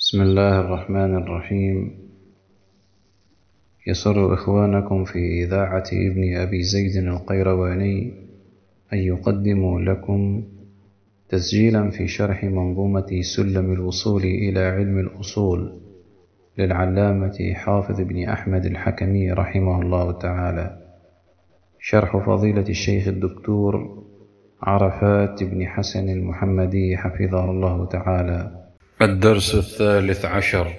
بسم الله الرحمن الرحيم. يسر إخوانكم في إذاعة ابن أبي زيد القيرواني أن يقدموا لكم تسجيلا في شرح منظومة سلم الوصول إلى علم الأصول للعلامة حافظ بن أحمد الحكمي رحمه الله تعالى، شرح فضيلة الشيخ الدكتور عرفات بن حسن المحمدي حفظه الله تعالى. الدرس 13.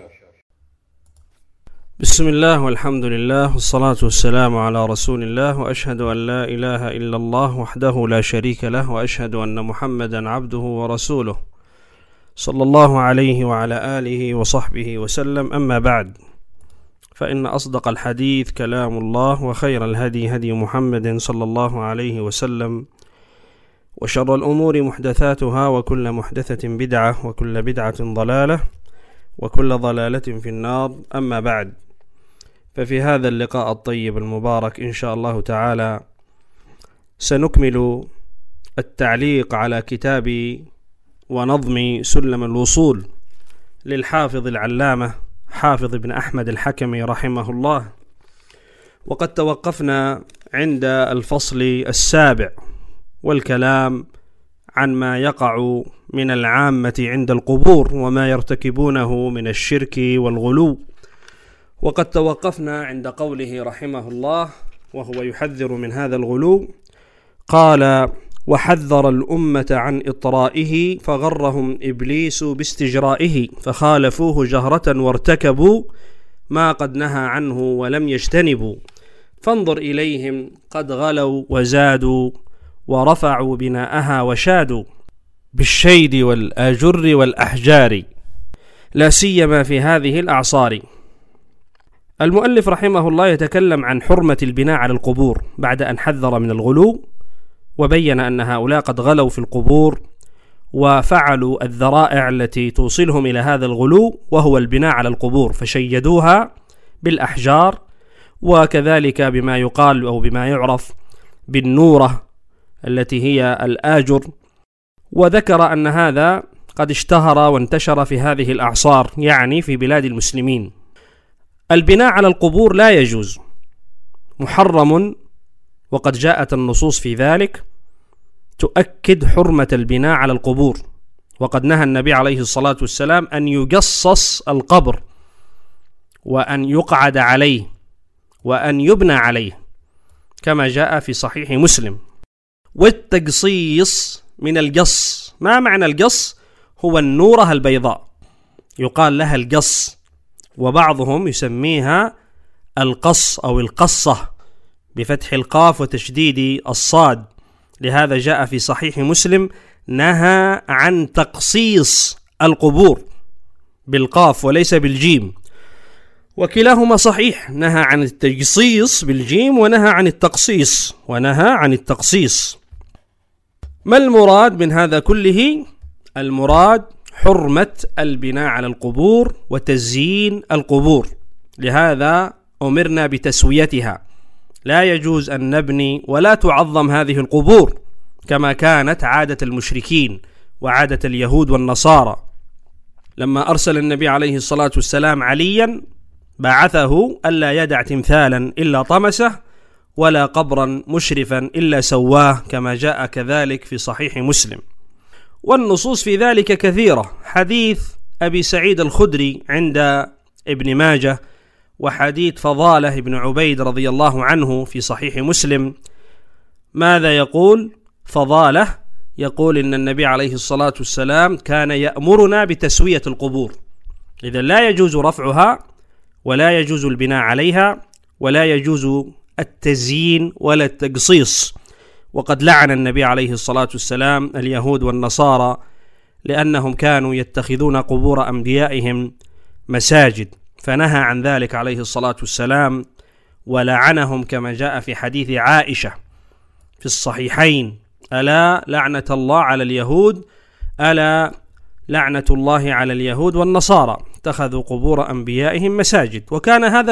بسم الله والحمد لله والصلاة والسلام على رسول الله، وأشهد أن لا إله إلا الله وحده لا شريك له، وأشهد أن محمدا عبده ورسوله صلى الله عليه وعلى آله وصحبه وسلم. أما بعد، فإن أصدق الحديث كلام الله، وخير الهدي هدي محمد صلى الله عليه وسلم، وشر الأمور محدثاتها، وكل محدثة بدعة، وكل بدعة ضلالة، وكل ضلالة في النار. أما بعد، ففي هذا اللقاء الطيب المبارك إن شاء الله تعالى سنكمل التعليق على كتاب ونظم سلم الوصول للحافظ العلامة حافظ بن أحمد الحكمي رحمه الله. وقد توقفنا عند الفصل 7 والكلام عن ما يقع من العامة عند القبور وما يرتكبونه من الشرك والغلو. وقد توقفنا عند قوله رحمه الله وهو يحذر من هذا الغلو، قال: وحذر الأمة عن إطرائه فغرهم إبليس باستجرائه فخالفوه جهرة وارتكبوا ما قد نهى عنه ولم يجتنبوا، فانظر إليهم قد غلوا وزادوا ورفعوا بناءها وشادوا بالشيد والآجر والأحجار، لا سيما في هذه الأعصار. المؤلف رحمه الله يتكلم عن حرمة البناء على القبور بعد أن حذر من الغلو، وبين أن هؤلاء قد غلوا في القبور وفعلوا الذرائع التي توصلهم إلى هذا الغلو، وهو البناء على القبور، فشيدوها بالأحجار، وكذلك بما يقال أو بما يعرف بالنورة التي هي الآجر. وذكر أن هذا قد اشتهر وانتشر في هذه الأعصار، يعني في بلاد المسلمين. البناء على القبور لا يجوز، محرم، وقد جاءت النصوص في ذلك تؤكد حرمة البناء على القبور. وقد نهى النبي عليه الصلاة والسلام أن يجصص القبر، وأن يقعد عليه، وأن يبنى عليه، كما جاء في صحيح مسلم. والتقصيص من القص. ما معنى القص؟ هو النورة البيضاء، يقال لها القص، وبعضهم يسميها القص أو القصة بفتح القاف وتشديد الصاد. لهذا جاء في صحيح مسلم: نهى عن تقصيص القبور بالقاف وليس بالجيم، وكلاهما صحيح. نهى عن التقصيص بالجيم، ونهى عن التقصيص، ونهى عن التقصيص. ما المراد من هذا كله؟ المراد حرمة البناء على القبور وتزيين القبور، لهذا أمرنا بتسويتها. لا يجوز أن نبني ولا تعظم هذه القبور كما كانت عادة المشركين وعادة اليهود والنصارى. لما أرسل النبي عليه الصلاة والسلام عليا، بعثه ألا يدع تمثالا إلا طمسه، ولا قبرا مشرفا إلا سواه، كما جاء كذلك في صحيح مسلم. والنصوص في ذلك كثيرة. حديث أبي سعيد الخدري عند ابن ماجه، وحديث فضالة بن عبيد رضي الله عنه في صحيح مسلم. ماذا يقول فضالة؟ يقول إن النبي عليه الصلاة والسلام كان يأمرنا بتسوية القبور. إذا لا يجوز رفعها، ولا يجوز البناء عليها، ولا يجوز التزيين ولا التقصيص. وقد لعن النبي عليه الصلاة والسلام اليهود والنصارى لأنهم كانوا يتخذون قبور أنبيائهم مساجد، فنهى عن ذلك عليه الصلاة والسلام ولعنهم، كما جاء في حديث عائشة في الصحيحين: ألا لعنة الله على اليهود، ألا لعنة الله على اليهود والنصارى، اتخذوا قبور أنبيائهم مساجد. وكان هذا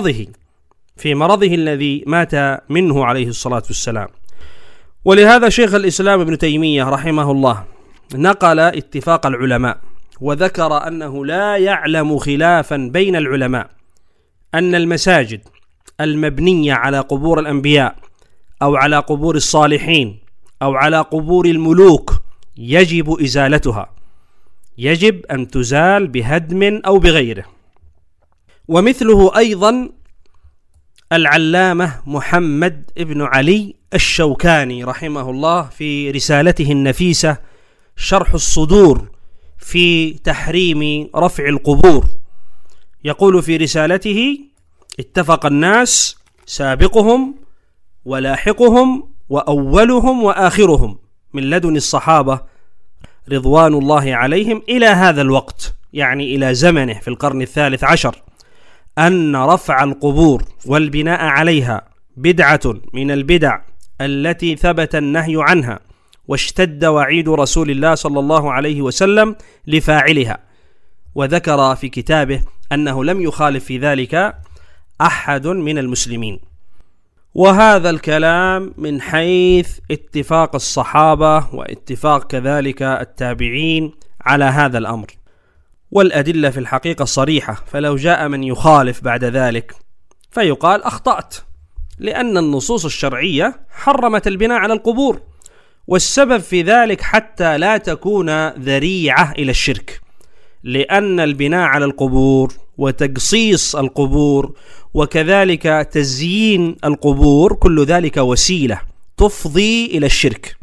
في مرضه الذي مات منه عليه الصلاة والسلام. ولهذا شيخ الإسلام ابن تيمية رحمه الله نقل اتفاق العلماء وذكر أنه لا يعلم خلافا بين العلماء أن المساجد المبنية على قبور الأنبياء أو على قبور الصالحين أو على قبور الملوك يجب إزالتها، يجب أن تزال بهدم أو بغيره. ومثله أيضا العلامة محمد بن علي الشوكاني رحمه الله في رسالته النفيسة شرح الصدور في تحريم رفع القبور، يقول في رسالته: اتفق الناس سابقهم ولاحقهم وأولهم وآخرهم من لدن الصحابة رضوان الله عليهم إلى هذا الوقت، يعني إلى زمنه في القرن 13، أن رفع القبور والبناء عليها بدعة من البدع التي ثبت النهي عنها واشتد وعيد رسول الله صلى الله عليه وسلم لفاعلها. وذكر في كتابه أنه لم يخالف في ذلك أحد من المسلمين. وهذا الكلام من حيث اتفاق الصحابة واتفاق كذلك التابعين على هذا الأمر، والأدلة في الحقيقة صريحة، فلو جاء من يخالف بعد ذلك فيقال أخطأت، لأن النصوص الشرعية حرمت البناء على القبور، والسبب في ذلك حتى لا تكون ذريعة إلى الشرك، لأن البناء على القبور وتقصيص القبور وكذلك تزيين القبور كل ذلك وسيلة تفضي إلى الشرك.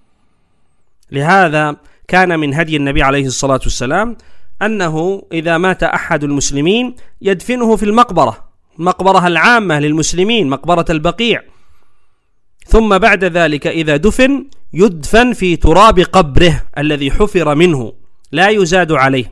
لهذا كان من هدي النبي عليه الصلاة والسلام أنه إذا مات أحد المسلمين يدفنه في المقبرة العامة للمسلمين، مقبرة البقيع، ثم بعد ذلك إذا دفن يدفن في تراب قبره الذي حفر منه لا يزاد عليه،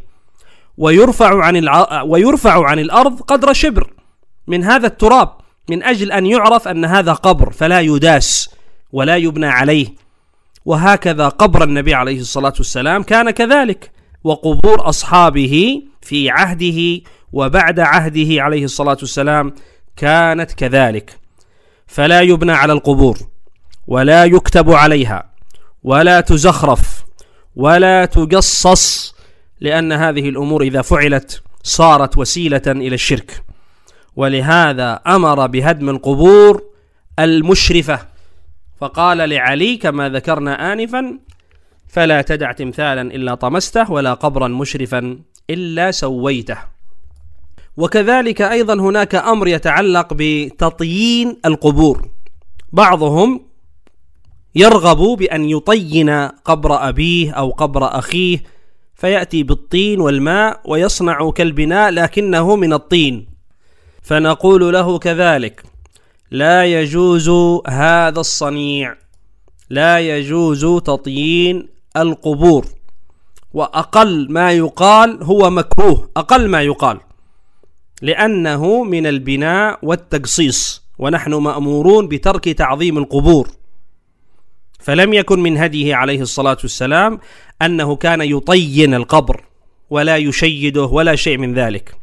ويرفع عن الأرض قدر شبر من هذا التراب من أجل أن يعرف أن هذا قبر فلا يداس ولا يبنى عليه. وهكذا قبر النبي عليه الصلاة والسلام كان كذلك، وقبور أصحابه في عهده وبعد عهده عليه الصلاة والسلام كانت كذلك، فلا يبنى على القبور ولا يكتب عليها ولا تزخرف ولا تجصص، لأن هذه الأمور إذا فعلت صارت وسيلة إلى الشرك. ولهذا أمر بهدم القبور المشرفة، فقال لعلي كما ذكرنا آنفا: فلا تدع تمثالا إلا طمسته ولا قبرا مشرفا إلا سويته. وكذلك أيضا هناك أمر يتعلق بتطيين القبور، بعضهم يرغب بأن يطين قبر أبيه أو قبر أخيه، فيأتي بالطين والماء ويصنع كالبناء لكنه من الطين، فنقول له كذلك: لا يجوز هذا الصنيع، لا يجوز تطيين القبور، وأقل ما يقال هو مكروه، أقل ما يقال، لأنه من البناء والتقصيص، ونحن مأمورون بترك تعظيم القبور. فلم يكن من هديه عليه الصلاة والسلام أنه كان يطين القبر ولا يشيده ولا شيء من ذلك،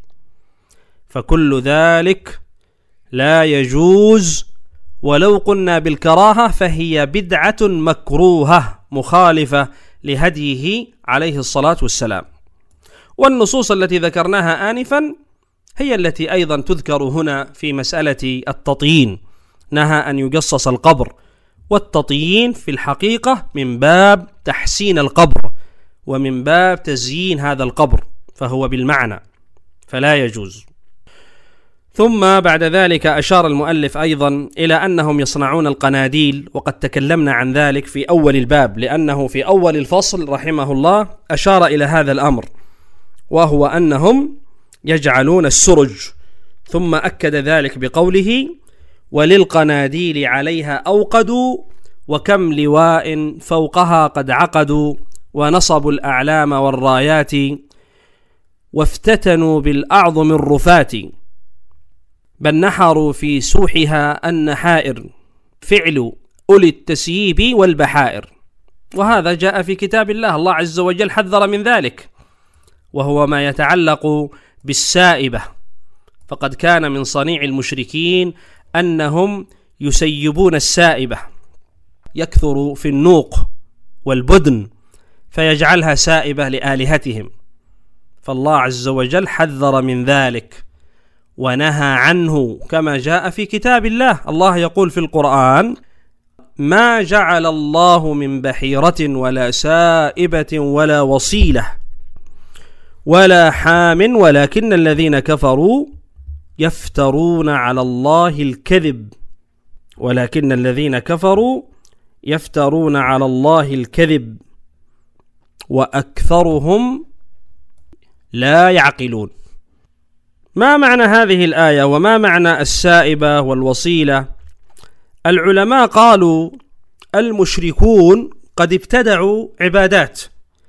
فكل ذلك لا يجوز، ولو قلنا بالكراهة فهي بدعة مكروهة مخالفة لهديه عليه الصلاة والسلام. والنصوص التي ذكرناها آنفا هي التي أيضا تذكر هنا في مسألة التطيين، نهى أن يجصص القبر، والتطيين في الحقيقة من باب تحسين القبر ومن باب تزيين هذا القبر، فهو بالمعنى، فلا يجوز. ثم بعد ذلك أشار المؤلف أيضا إلى أنهم يصنعون القناديل، وقد تكلمنا عن ذلك في أول الباب، لأنه في أول الفصل رحمه الله أشار إلى هذا الأمر، وهو أنهم يجعلون السرج، ثم أكد ذلك بقوله: وللقناديل عليها أوقدوا وكم لواء فوقها قد عقدوا، ونصبوا الأعلام والرايات وافتتنوا بالأعظم الرفات، بل نحروا في سوحها النحائر، فعل أولي التسييب والبحائر. وهذا جاء في كتاب الله، الله عز وجل حذر من ذلك، وهو ما يتعلق بالسائبة، فقد كان من صنيع المشركين أنهم يسيبون السائبة، يكثر في النوق والبدن فيجعلها سائبة لآلهتهم، فالله عز وجل حذر من ذلك ونهى عنه كما جاء في كتاب الله. الله يقول في القرآن: ما جعل الله من بحيرة ولا سائبة ولا وصيلة ولا حام ولكن الذين كفروا يفترون على الله الكذب وأكثرهم لا يعقلون. ما معنى هذه الآية وما معنى السائبة والوصيلة؟ العلماء قالوا المشركون قد ابتدعوا عبادات،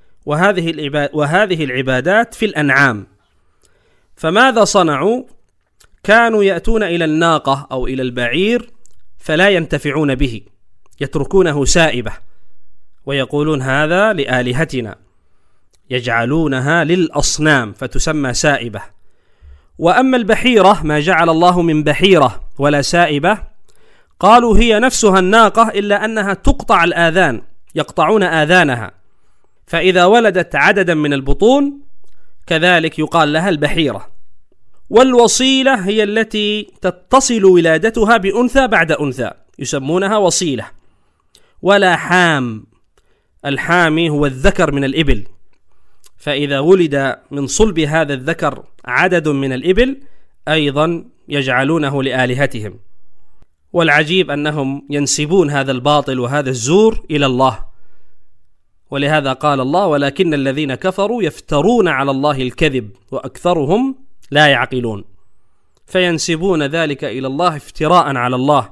وهذه العبادات في الأنعام. فماذا صنعوا؟ كانوا يأتون إلى الناقة أو إلى البعير فلا ينتفعون به، يتركونه سائبة ويقولون هذا لآلهتنا، يجعلونها للأصنام فتسمى سائبة. وأما البحيرة ما جعل الله من بحيرة ولا سائبة، قالوا هي نفسها الناقة إلا أنها تقطع الآذان، يقطعون آذانها، فإذا ولدت عددا من البطون كذلك يقال لها البحيرة. والوصيلة هي التي تتصل ولادتها بأنثى بعد أنثى، يسمونها وصيلة. ولا حام، الحامي هو الذكر من الإبل، فإذا ولد من صلب هذا الذكر عدد من الإبل أيضا يجعلونه لآلهتهم. والعجيب أنهم ينسبون هذا الباطل وهذا الزور إلى الله، ولهذا قال الله: ولكن الذين كفروا يفترون على الله الكذب وأكثرهم لا يعقلون، فينسبون ذلك إلى الله افتراء على الله.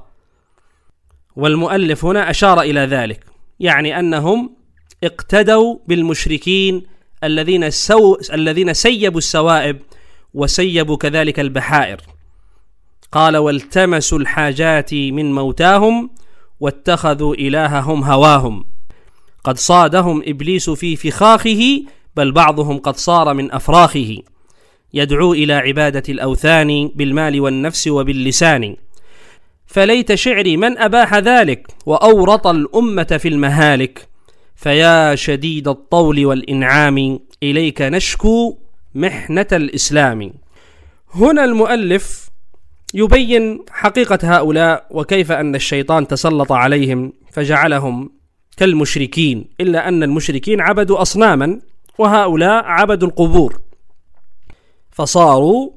والمؤلف هنا أشار إلى ذلك، يعني أنهم اقتدوا بالمشركين الذين سيبوا السوائب وسيبوا كذلك البحائر. قال: والتمسوا الحاجات من موتاهم واتخذوا إلههم هواهم، قد صادهم إبليس في فخاخه، بل بعضهم قد صار من أفراخه، يدعو إلى عبادة الأوثان بالمال والنفس وباللسان. فليت شعري من أباح ذلك وأورط الأمة في المهالك، فيا شديد الطول والإنعام إليك نشكو محنة الإسلام. هنا المؤلف يبين حقيقة هؤلاء وكيف أن الشيطان تسلط عليهم فجعلهم كالمشركين، إلا أن المشركين عبدوا أصناما وهؤلاء عبدوا القبور، فصاروا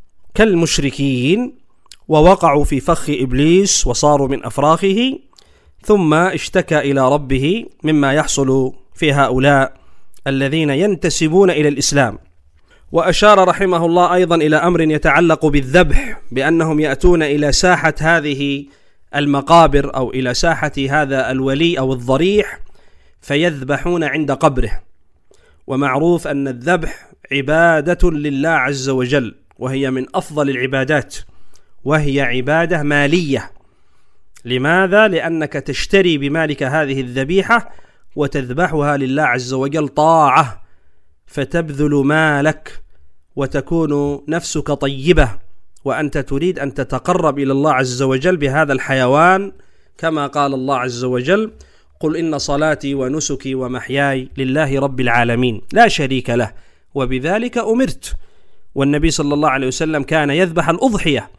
كالمشركين ووقعوا في فخ إبليس وصاروا من أفراخه، ثم اشتكى إلى ربه مما يحصل في هؤلاء الذين ينتسبون إلى الإسلام. وأشار رحمه الله أيضا إلى أمر يتعلق بالذبح، بأنهم يأتون إلى ساحة هذه المقابر أو إلى ساحة هذا الولي أو الضريح فيذبحون عند قبره. ومعروف أن الذبح عبادة لله عز وجل، وهي من أفضل العبادات، وهي عبادة مالية. لماذا؟ لأنك تشتري بمالك هذه الذبيحة وتذبحها لله عز وجل طاعة، فتبذل مالك وتكون نفسك طيبة وأنت تريد أن تتقرب إلى الله عز وجل بهذا الحيوان، كما قال الله عز وجل: قل إن صلاتي ونسكي ومحياي لله رب العالمين لا شريك له وبذلك أمرت. والنبي صلى الله عليه وسلم كان يذبح الأضحية،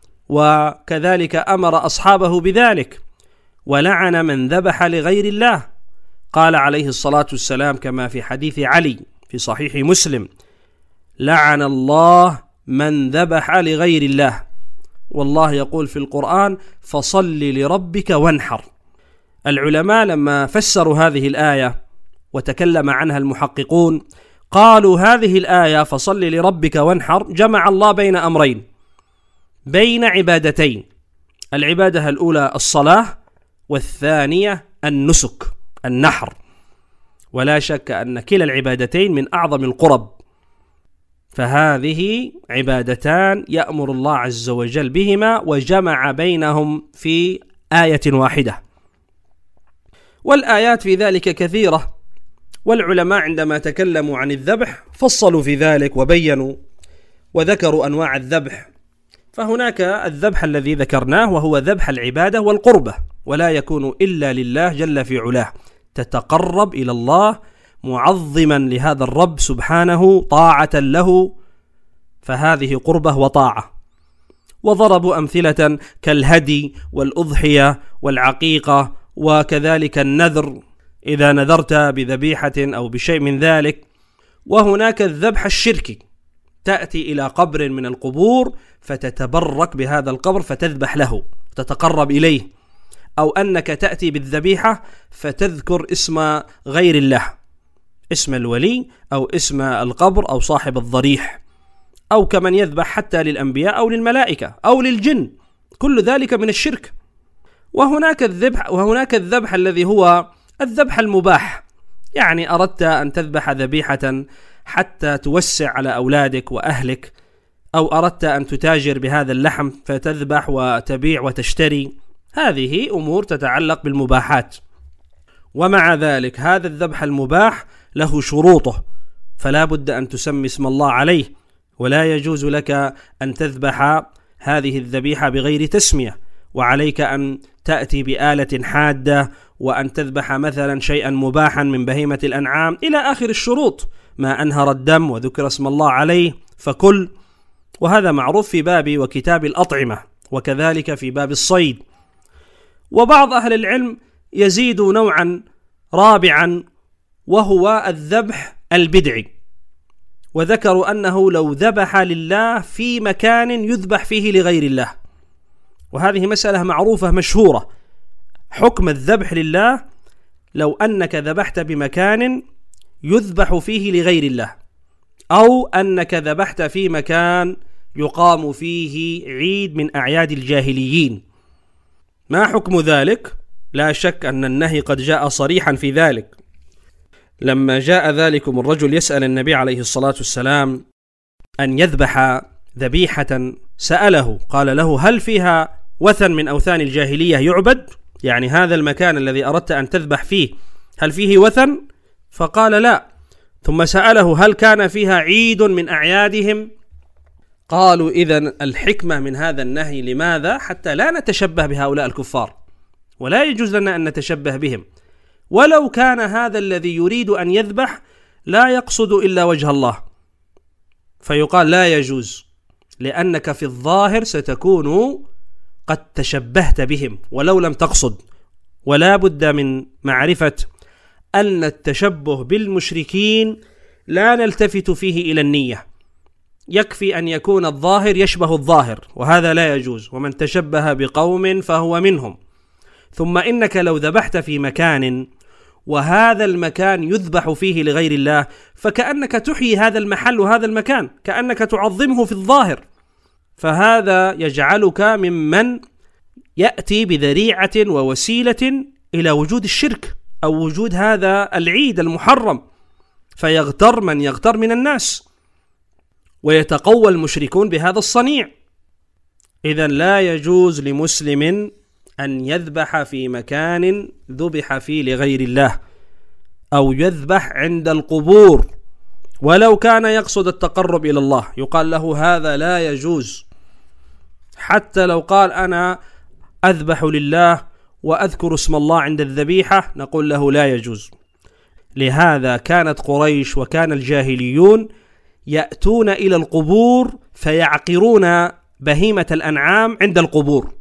وكذلك أمر أصحابه بذلك، ولعن من ذبح لغير الله. قال عليه الصلاة والسلام كما في حديث علي في صحيح مسلم: لعن الله من ذبح لغير الله. والله يقول في القرآن: فصل لربك وانحر. العلماء لما فسروا هذه الآية وتكلم عنها المحققون قالوا هذه الآية فصل لربك وانحر جمع الله بين أمرين، بين عبادتين، العبادة الأولى الصلاة، والثانية النسك النحر. ولا شك أن كلا العبادتين من أعظم القرب، فهذه عبادتان يأمر الله عز وجل بهما، وجمع بينهم في آية واحدة. والآيات في ذلك كثيرة، والعلماء عندما تكلموا عن الذبح فصلوا في ذلك وبينوا وذكروا أنواع الذبح. فهناك الذبح الذي ذكرناه وهو ذبح العبادة والقربة، ولا يكون إلا لله جل في علاه، تتقرب إلى الله معظما لهذا الرب سبحانه طاعة له، فهذه قربة وطاعة. وضربوا أمثلة كالهدي والأضحية والعقيقة، وكذلك النذر إذا نذرت بذبيحة أو بشيء من ذلك. وهناك الذبح الشركي، تأتي إلى قبر من القبور فتتبرك بهذا القبر فتذبح له تتقرب إليه، أو أنك تأتي بالذبيحة فتذكر اسم غير الله، اسم الولي أو اسم القبر أو صاحب الضريح، أو كمن يذبح حتى للأنبياء أو للملائكة أو للجن، كل ذلك من الشرك. وهناك الذبح الذي هو الذبح المباح، يعني أردت أن تذبح ذبيحة حتى توسع على أولادك وأهلك، أو أردت أن تتاجر بهذا اللحم فتذبح وتبيع وتشتري، هذه أمور تتعلق بالمباحات. ومع ذلك هذا الذبح المباح له شروطه، فلا بد أن تسمي اسم الله عليه، ولا يجوز لك أن تذبح هذه الذبيحة بغير تسمية، وعليك أن تأتي بآلة حادة، وأن تذبح مثلا شيئا مباحا من بهيمة الأنعام إلى آخر الشروط. ما أنهر الدم وذكر اسم الله عليه فكل، وهذا معروف في باب وكتاب الأطعمة، وكذلك في باب الصيد. وبعض أهل العلم يزيد نوعا رابعا، وهو الذبح البدعي، وذكروا أنه لو ذبح لله في مكان يذبح فيه لغير الله، وهذه مسألة معروفة مشهورة. حكم الذبح لله لو أنك ذبحت بمكان يذبح فيه لغير الله، أو أنك ذبحت في مكان يقام فيه عيد من أعياد الجاهليين. ما حكم ذلك؟ لا شك أن النهي قد جاء صريحا في ذلك. لما جاء ذلكم الرجل يسأل النبي عليه الصلاة والسلام أن يذبح ذبيحة، سأله قال له: هل فيها وثن من أوثان الجاهلية يعبد؟ يعني هذا المكان الذي أردت أن تذبح فيه هل فيه وثن؟ فقال لا. ثم سأله: هل كان فيها عيد من أعيادهم؟ قالوا: إذن الحكمة من هذا النهي لماذا؟ حتى لا نتشبه بهؤلاء الكفار، ولا يجوز لنا أن نتشبه بهم، ولو كان هذا الذي يريد أن يذبح لا يقصد إلا وجه الله، فيقال لا يجوز، لأنك في الظاهر ستكون قد تشبهت بهم ولو لم تقصد. ولا بد من معرفة أن التشبه بالمشركين لا نلتفت فيه إلى النية، يكفي أن يكون الظاهر يشبه الظاهر، وهذا لا يجوز. ومن تشبه بقوم فهو منهم. ثم إنك لو ذبحت في مكان وهذا المكان يذبح فيه لغير الله، فكأنك تحيي هذا المحل وهذا المكان، كأنك تعظمه في الظاهر، فهذا يجعلك ممن يأتي بذريعة ووسيلة إلى وجود الشرك أو وجود هذا العيد المحرم، فيغتر من يغتر من الناس، ويتقوى المشركون بهذا الصنيع. إذن لا يجوز لمسلم أن يذبح في مكان ذبح فيه لغير الله، أو يذبح عند القبور ولو كان يقصد التقرب إلى الله، يقال له هذا لا يجوز. حتى لو قال أنا أذبح لله وأذكر اسم الله عند الذبيحة، نقول له لا يجوز. لهذا كانت قريش وكان الجاهليون يأتون إلى القبور فيعقرون بهيمة الأنعام عند القبور،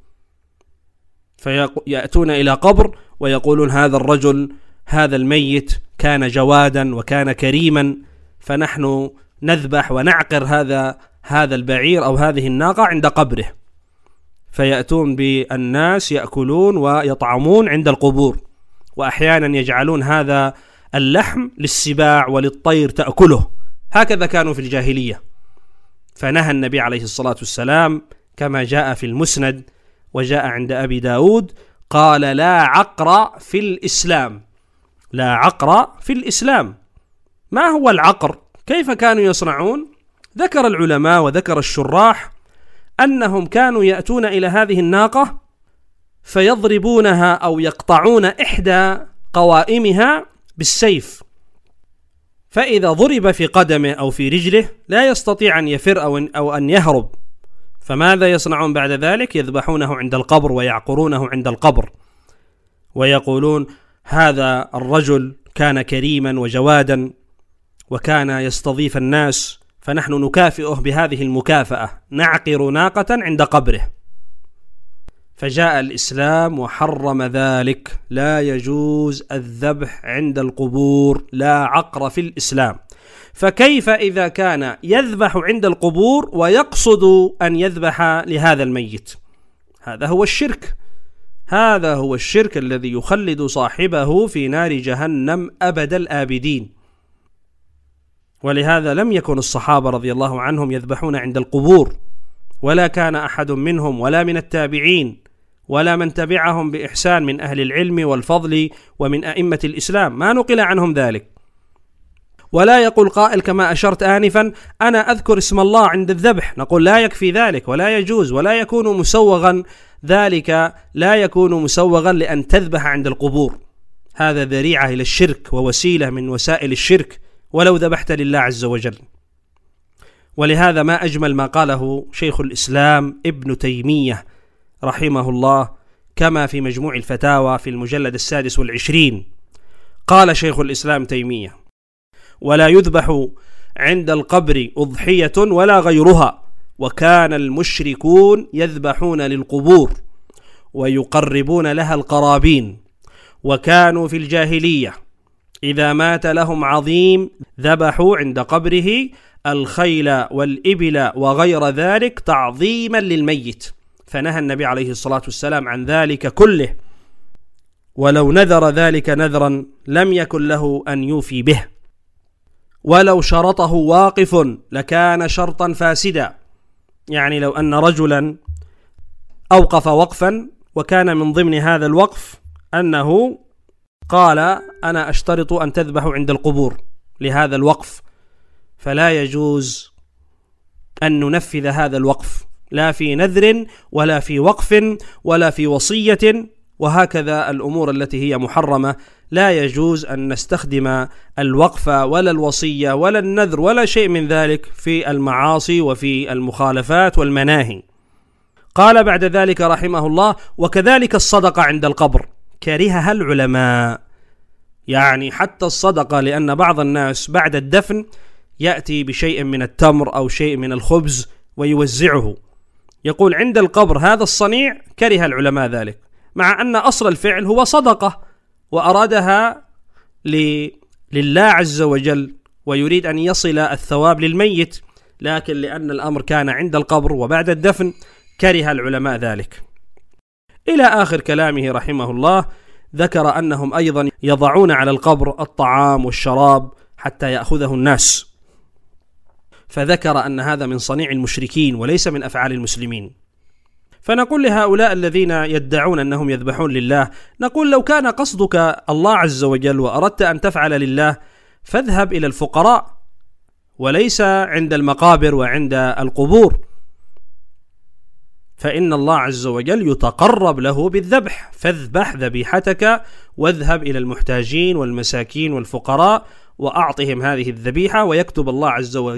فيأتون إلى قبر ويقولون هذا الرجل هذا الميت كان جوادا وكان كريما، فنحن نذبح ونعقر هذا البعير أو هذه الناقة عند قبره. فيأتون بالناس يأكلون ويطعمون عند القبور، وأحيانا يجعلون هذا اللحم للسباع وللطير تأكله. هكذا كانوا في الجاهلية. فنهى النبي عليه الصلاة والسلام كما جاء في المسند وجاء عند أبي داود، قال لا عقر في الإسلام. لا عقر في الإسلام. ما هو العقر؟ كيف كانوا يصنعون؟ ذكر العلماء وذكر الشراح أنهم كانوا يأتون إلى هذه الناقة فيضربونها أو يقطعون إحدى قوائمها بالسيف، فإذا ضرب في قدمه أو في رجله لا يستطيع أن يفر أو أن يهرب، فماذا يصنعون بعد ذلك؟ يذبحونه عند القبر ويعقرونه عند القبر، ويقولون هذا الرجل كان كريما وجوادا وكان يستضيف الناس، فنحن نكافئه بهذه المكافأة، نعقر ناقة عند قبره. فجاء الإسلام وحرم ذلك، لا يجوز الذبح عند القبور، لا عقر في الإسلام. فكيف إذا كان يذبح عند القبور ويقصد أن يذبح لهذا الميت؟ هذا هو الشرك، هذا هو الشرك الذي يخلد صاحبه في نار جهنم أبد الآبدين. ولهذا لم يكن الصحابة رضي الله عنهم يذبحون عند القبور، ولا كان أحد منهم ولا من التابعين ولا من تبعهم بإحسان من أهل العلم والفضل ومن أئمة الإسلام، ما نقل عنهم ذلك. ولا يقول قائل كما أشرت آنفا أنا أذكر اسم الله عند الذبح، نقول لا يكفي ذلك ولا يجوز ولا يكون مسوغا، ذلك لا يكون مسوغا لأن تذبح عند القبور، هذا ذريعة إلى الشرك ووسيلة من وسائل الشرك ولو ذبحت لله عز وجل. ولهذا ما أجمل ما قاله شيخ الإسلام ابن تيمية رحمه الله كما في مجموع الفتاوى في المجلد 26. قال شيخ الإسلام تيمية: ولا يذبح عند القبر أضحية ولا غيرها، وكان المشركون يذبحون للقبور ويقربون لها القرابين، وكانوا في الجاهلية إذا مات لهم عظيم ذبحوا عند قبره الخيل والإبل وغير ذلك تعظيما للميت، فنهى النبي عليه الصلاة والسلام عن ذلك كله، ولو نذر ذلك نذرا لم يكن له أن يوفي به، ولو شرطه واقف لكان شرطا فاسدا. يعني لو أن رجلا أوقف وقفا وكان من ضمن هذا الوقف أنه قال أنا أشترط أن تذبح عند القبور لهذا الوقف، فلا يجوز أن ننفذ هذا الوقف، لا في نذر ولا في وقف ولا في وصية، وهكذا الأمور التي هي محرمة لا يجوز أن نستخدم الوقف ولا الوصية ولا النذر ولا شيء من ذلك في المعاصي وفي المخالفات والمناهي. قال بعد ذلك رحمه الله: وكذلك الصدقة عند القبر كرهها العلماء، يعني حتى الصدقة، لأن بعض الناس بعد الدفن يأتي بشيء من التمر أو شيء من الخبز ويوزعه، يقول عند القبر هذا الصنيع كره العلماء ذلك، مع أن أصل الفعل هو صدقة وأرادها لله عز وجل ويريد أن يصل الثواب للميت، لكن لأن الأمر كان عند القبر وبعد الدفن كره العلماء ذلك. إلى آخر كلامه رحمه الله ذكر أنهم أيضا يضعون على القبر الطعام والشراب حتى يأخذه الناس، فذكر أن هذا من صنيع المشركين وليس من أفعال المسلمين. فنقول لهؤلاء الذين يدعون أنهم يذبحون لله، نقول لو كان قصدك الله عز وجل وأردت أن تفعل لله فاذهب إلى الفقراء وليس عند المقابر وعند القبور، فإن الله عز وجل يتقرب له بالذبح، فاذبح ذبيحتك واذهب إلى المحتاجين والمساكين والفقراء وأعطهم هذه الذبيحة، ويكتب الله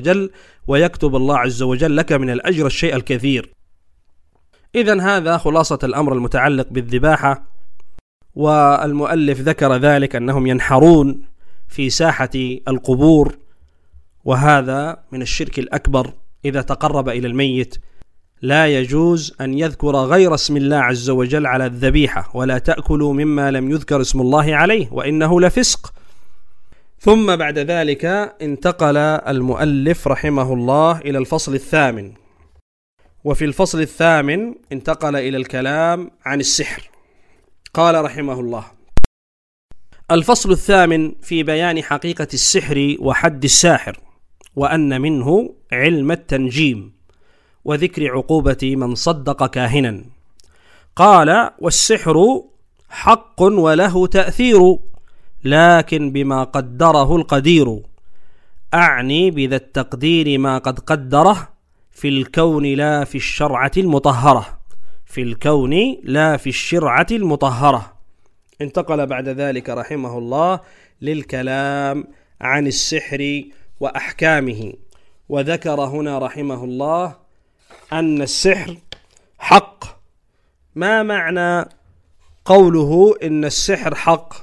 عز وجل لك من الأجر الشيء الكثير. إذن هذا خلاصة الأمر المتعلق بالذباحة. والمؤلف ذكر ذلك أنهم ينحرون في ساحة القبور، وهذا من الشرك الأكبر. إذا تقرب إلى الميت لا يجوز أن يذكر غير اسم الله عز وجل على الذبيحة، ولا تأكلوا مما لم يذكر اسم الله عليه وإنه لفسق. ثم بعد ذلك انتقل المؤلف رحمه الله إلى الفصل الثامن، وفي الفصل الثامن انتقل إلى الكلام عن السحر. قال رحمه الله: الفصل الثامن في بيان حقيقة السحر وحد الساحر، وأن منه علم التنجيم، وذكر عقوبة من صدق كاهنا. قال: والسحر حق وله تأثير، لكن بما قدره القدير، أعني بذا التقدير ما قد قدره، في الكون لا في الشرعة المطهرة، في الكون لا في الشرعة المطهرة. انتقل بعد ذلك رحمه الله للكلام عن السحر وأحكامه، وذكر هنا رحمه الله أن السحر حق. ما معنى قوله إن السحر حق؟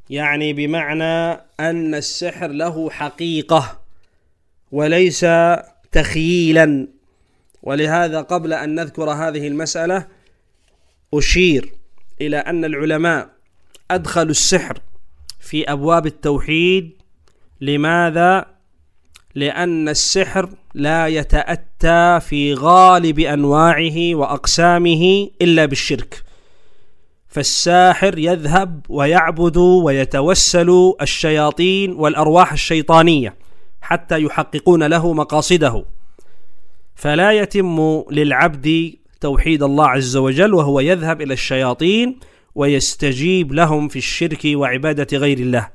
يعني بمعنى أن السحر له حقيقة وليس تخييلا. ولهذا قبل أن نذكر هذه المسألة أشير إلى أن العلماء أدخلوا السحر في أبواب التوحيد. لماذا؟ لأن السحر لا يتأتى في غالب أنواعه وأقسامه إلا بالشرك، فالساحر يذهب ويعبد ويتوسل الشياطين والأرواح الشيطانية حتى يحققون له مقاصده، فلا يتم للعبد توحيد الله عز وجل وهو يذهب إلى الشياطين ويستجيب لهم في الشرك وعبادة غير الله.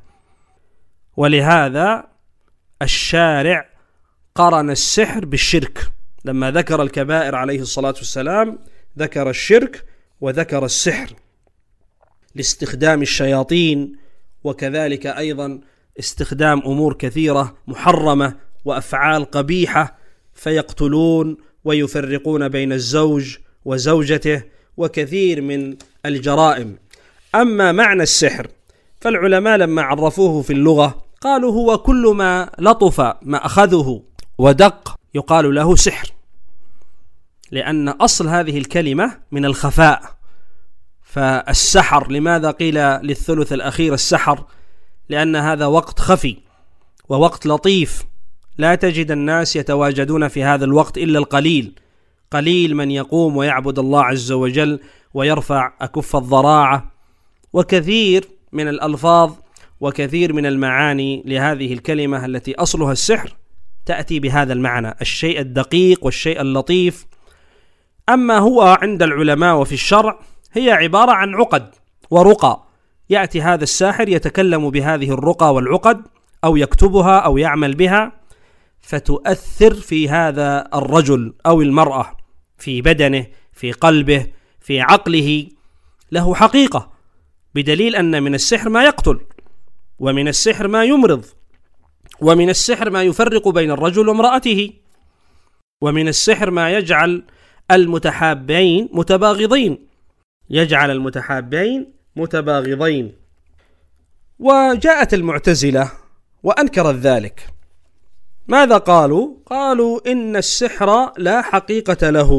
ولهذا الشارع قرن السحر بالشرك، لما ذكر الكبائر عليه الصلاة والسلام ذكر الشرك وذكر السحر لاستخدام الشياطين، وكذلك أيضا استخدام أمور كثيرة محرمة وأفعال قبيحة، فيقتلون ويفرقون بين الزوج وزوجته وكثير من الجرائم. أما معنى السحر فالعلماء لما عرفوه في اللغة قالوا هو كل ما لطف ما أخذه ودق يقال له سحر، لأن أصل هذه الكلمة من الخفاء. فالسحر لماذا قيل للثلث الأخير السحر؟ لأن هذا وقت خفي ووقت لطيف، لا تجد الناس يتواجدون في هذا الوقت إلا القليل، قليل من يقوم ويعبد الله عز وجل ويرفع أكف الضراعة. وكثير من الألفاظ وكثير من المعاني لهذه الكلمة التي أصلها السحر تأتي بهذا المعنى، الشيء الدقيق والشيء اللطيف. أما هو عند العلماء وفي الشرع هي عبارة عن عقد ورقى، يأتي هذا الساحر يتكلم بهذه الرقى والعقد أو يكتبها أو يعمل بها، فتؤثر في هذا الرجل أو المرأة، في بدنه، في قلبه، في عقله، له حقيقة، بدليل أن من السحر ما يقتل، ومن السحر ما يمرض، ومن السحر ما يفرق بين الرجل وامرأته، ومن السحر ما يجعل المتحابين متباغضين، يجعل المتحابين متباغضين. وجاءت المعتزلة وأنكرت ذلك. ماذا قالوا؟ قالوا إن السحر لا حقيقة له.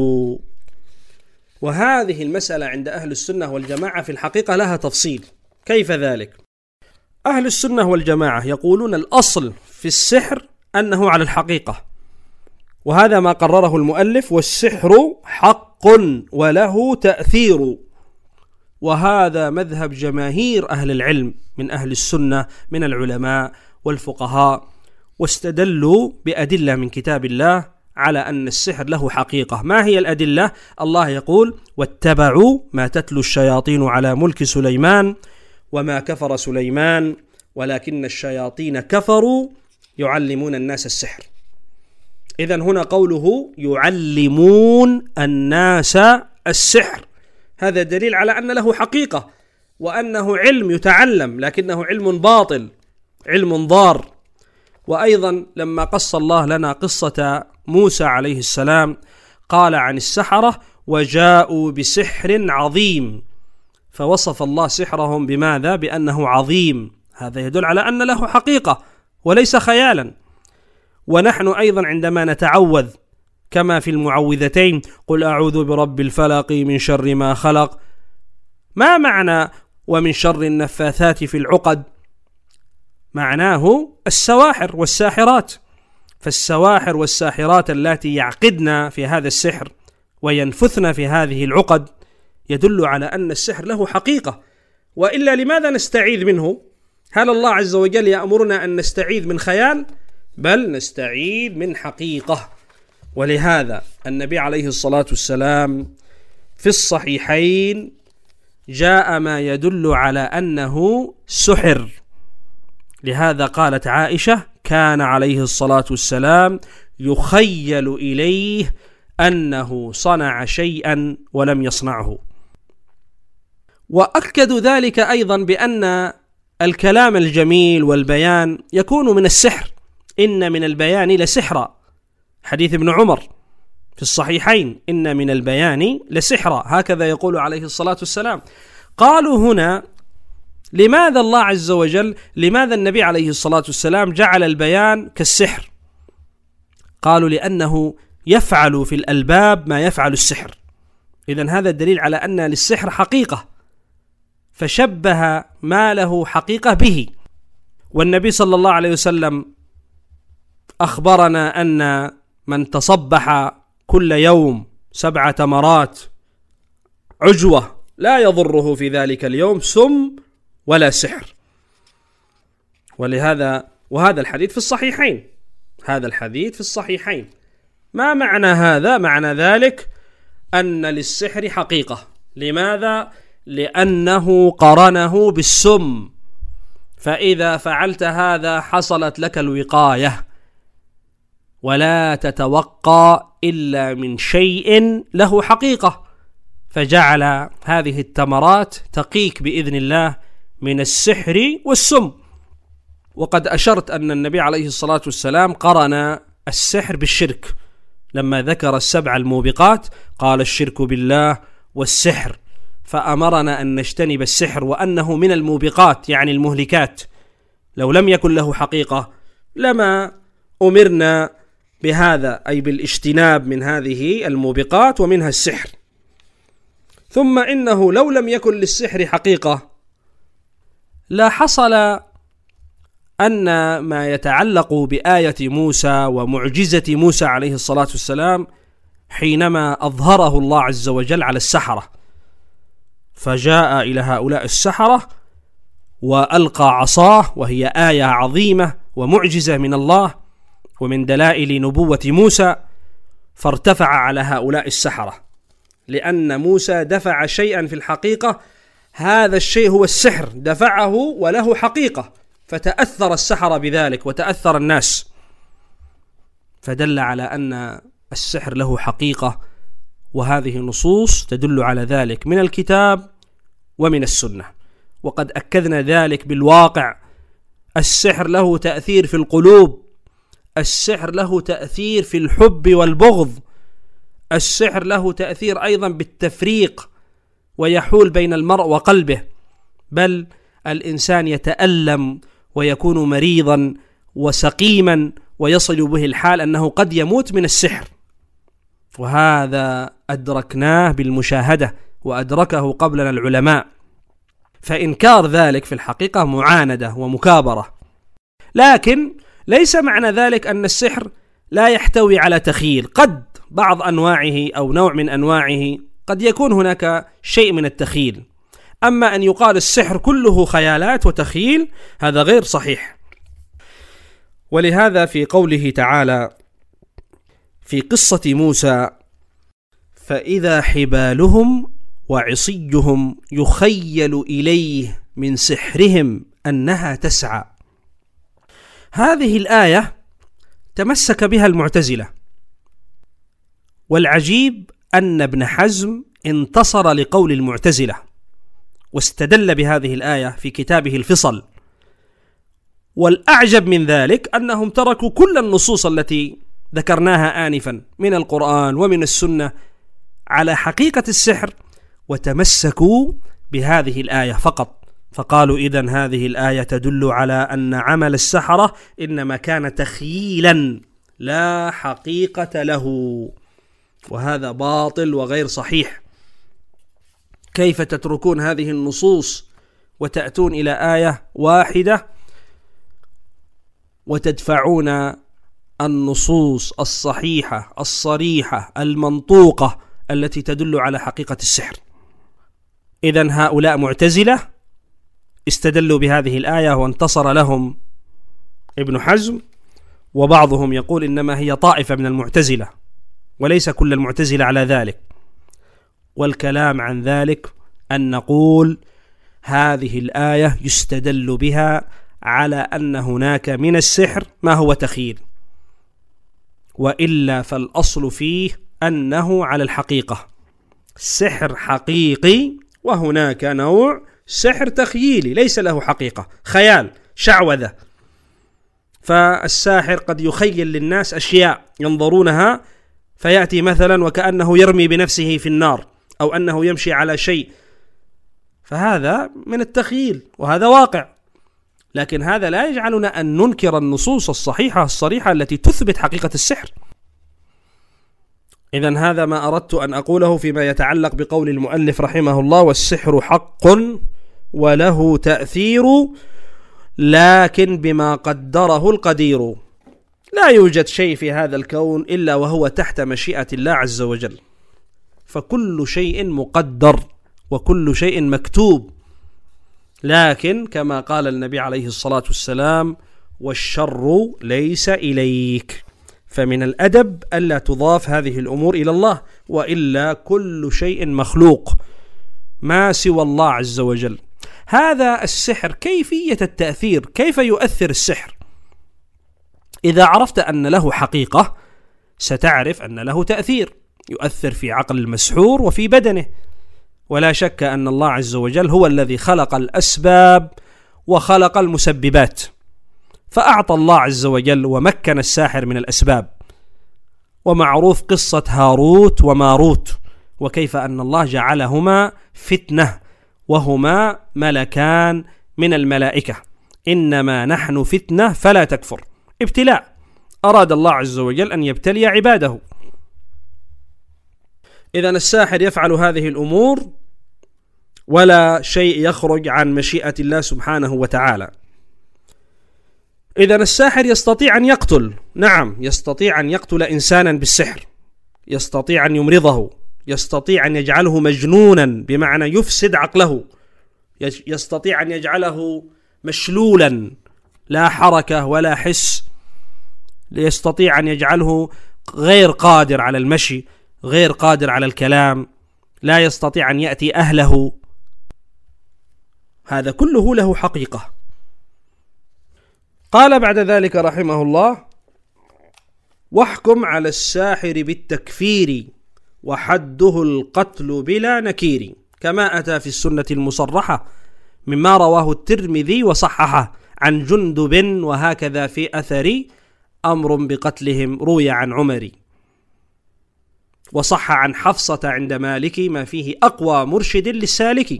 وهذه المسألة عند أهل السنة والجماعة في الحقيقة لها تفصيل. كيف ذلك؟ أهل السنة والجماعة يقولون الأصل في السحر أنه على الحقيقة، وهذا ما قرره المؤلف: والسحر حق وله تأثير. وهذا مذهب جماهير أهل العلم من أهل السنة من العلماء والفقهاء، واستدلوا بأدلة من كتاب الله على أن السحر له حقيقة. ما هي الأدلة؟ الله يقول: واتبعوا ما تتلو الشياطين على ملك سليمان وما كفر سليمان ولكن الشياطين كفروا يعلمون الناس السحر. إذن هنا قوله يعلمون الناس السحر، هذا دليل على أن له حقيقة، وأنه علم يتعلم، لكنه علم باطل، علم ضار. وأيضا لما قص الله لنا قصة موسى عليه السلام قال عن السحرة: وجاءوا بسحر عظيم، فوصف الله سحرهم بماذا؟ بأنه عظيم. هذا يدل على أن له حقيقة وليس خيالا. ونحن أيضا عندما نتعوذ كما في المعوذتين: قل أعوذ برب الفلق من شر ما خلق، ما معنى ومن شر النفاثات في العقد؟ معناه السواحر والساحرات، فالسواحر والساحرات اللاتي يعقدن في هذا السحر وينفثن في هذه العقد يدل على أن السحر له حقيقة. وإلا لماذا نستعيذ منه؟ هل الله عز وجل يأمرنا أن نستعيذ من خيال؟ بل نستعيذ من حقيقة. ولهذا النبي عليه الصلاة والسلام في الصحيحين جاء ما يدل على أنه سحر. لهذا قالت عائشة: كان عليه الصلاة والسلام يخيل إليه أنه صنع شيئا ولم يصنعه. وأكد ذلك أيضا بأن الكلام الجميل والبيان يكون من السحر، إن من البيان لسحرا، حديث ابن عمر في الصحيحين: إن من البيان لسحرا، هكذا يقول عليه الصلاة والسلام. قالوا هنا لماذا الله عز وجل، لماذا النبي عليه الصلاة والسلام جعل البيان كالسحر؟ قالوا لأنه يفعل في الألباب ما يفعل السحر. إذن هذا الدليل على أن للسحر حقيقة، فشبه ما له حقيقة به. والنبي صلى الله عليه وسلم أخبرنا أن من تصبح كل يوم 7 تمرات عجوة لا يضره في ذلك اليوم سم ولا سحر. وهذا الحديث في الصحيحين، هذا الحديث في الصحيحين. ما معنى هذا؟ معنى ذلك أن للسحر حقيقة. لماذا؟ لأنه قرنه بالسم، فإذا فعلت هذا حصلت لك الوقاية، ولا تتوقع إلا من شيء له حقيقة، فجعل هذه التمرات تقيك بإذن الله من السحر والسم. وقد أشرت أن النبي عليه الصلاة والسلام قرن السحر بالشرك، لما ذكر 7 الموبقات قال الشرك بالله والسحر، فأمرنا أن نجتنب السحر وأنه من الموبقات يعني المهلكات. لو لم يكن له حقيقة لما أمرنا بهذا، أي بالاجتناب من هذه الموبقات ومنها السحر. ثم إنه لو لم يكن للسحر حقيقة لا حصل أن ما يتعلق بآية موسى ومعجزة موسى عليه الصلاة والسلام حينما أظهره الله عز وجل على السحرة، فجاء إلى هؤلاء السحرة وألقى عصاه، وهي آية عظيمة ومعجزة من الله ومن دلائل نبوة موسى، فارتفع على هؤلاء السحرة، لأن موسى دفع شيئا في الحقيقة، هذا الشيء هو السحر، دفعه وله حقيقة، فتأثر السحرة بذلك وتأثر الناس، فدل على أن السحر له حقيقة. وهذه نصوص تدل على ذلك من الكتاب ومن السنة، وقد أكدنا ذلك بالواقع. السحر له تأثير في القلوب، السحر له تأثير في الحب والبغض، السحر له تأثير أيضا بالتفريق ويحول بين المرء وقلبه، بل الإنسان يتألم ويكون مريضا وسقيما ويصل به الحال أنه قد يموت من السحر. وهذا أدركناه بالمشاهدة وأدركه قبلنا العلماء، فإنكار ذلك في الحقيقة معاندة ومكابرة. لكن ليس معنى ذلك أن السحر لا يحتوي على تخيل، قد بعض أنواعه أو نوع من أنواعه قد يكون هناك شيء من التخيل، أما أن يقال السحر كله خيالات وتخيل هذا غير صحيح. ولهذا في قوله تعالى في قصة موسى: فإذا حبالهم وعصيهم يخيل إليه من سحرهم أنها تسعى، هذه الآية تمسك بها المعتزلة، والعجيب أن ابن حزم انتصر لقول المعتزلة واستدل بهذه الآية في كتابه الفصل. والأعجب من ذلك أنهم تركوا كل النصوص التي ذكرناها آنفا من القرآن ومن السنة على حقيقة السحر، وتمسكوا بهذه الآية فقط، فقالوا إذن هذه الآية تدل على أن عمل السحرة إنما كان تخييلا لا حقيقة له، وهذا باطل وغير صحيح. كيف تتركون هذه النصوص وتأتون إلى آية واحدة وتدفعون النصوص الصحيحة الصريحة المنطوقة التي تدل على حقيقة السحر؟ إذن هؤلاء معتزلة استدلوا بهذه الآية وانتصر لهم ابن حزم، وبعضهم يقول إنما هي طائفة من المعتزلة وليس كل المعتزلة على ذلك. والكلام عن ذلك أن نقول هذه الآية يستدل بها على أن هناك من السحر ما هو تخيل، وإلا فالأصل فيه أنه على الحقيقة، سحر حقيقي، وهناك نوع سحر تخييلي ليس له حقيقة، خيال، شعوذة. فالساحر قد يخيل للناس أشياء ينظرونها، فيأتي مثلا وكأنه يرمي بنفسه في النار، أو أنه يمشي على شيء، فهذا من التخيل وهذا واقع، لكن هذا لا يجعلنا أن ننكر النصوص الصحيحة الصريحة التي تثبت حقيقة السحر. إذن هذا ما أردت أن أقوله فيما يتعلق بقول المؤلف رحمه الله: والسحر حق وله تأثير لكن بما قدره القدير. لا يوجد شيء في هذا الكون إلا وهو تحت مشيئة الله عز وجل، فكل شيء مقدر وكل شيء مكتوب، لكن كما قال النبي عليه الصلاة والسلام: والشر ليس إليك. فمن الأدب ألا تضاف هذه الأمور إلى الله، وإلا كل شيء مخلوق ما سوى الله عز وجل. هذا السحر كيفية التأثير، كيف يؤثر السحر؟ إذا عرفت أن له حقيقة ستعرف أن له تأثير، يؤثر في عقل المسحور وفي بدنه. ولا شك أن الله عز وجل هو الذي خلق الأسباب وخلق المسببات، فأعطى الله عز وجل ومكن الساحر من الأسباب. ومعروف قصة هاروت وماروت، وكيف أن الله جعلهما فتنة وهما ملكان من الملائكة. إنما نحن فتنة فلا تكفر، ابتلاء أراد الله عز وجل أن يبتلي عباده. إذن الساحر يفعل هذه الأمور ولا شيء يخرج عن مشيئة الله سبحانه وتعالى. إذن الساحر يستطيع أن يقتل، نعم يستطيع أن يقتل إنسانا بالسحر، يستطيع أن يمرضه، يستطيع أن يجعله مجنونا بمعنى يفسد عقله، يستطيع أن يجعله مشلولا لا حركة ولا حس، يستطيع أن يجعله غير قادر على المشي، غير قادر على الكلام، لا يستطيع أن يأتي أهله. هذا كله له حقيقة. قال بعد ذلك رحمه الله: واحكم على الساحر بالتكفير وحده القتل بلا نكير، كما أتى في السنة المصرحة مما رواه الترمذي وصححه عن جندب، وهكذا في أثر أمر بقتلهم روي عن عمر، وصح عن حفصة عند مالك ما فيه أقوى مرشد للسالك.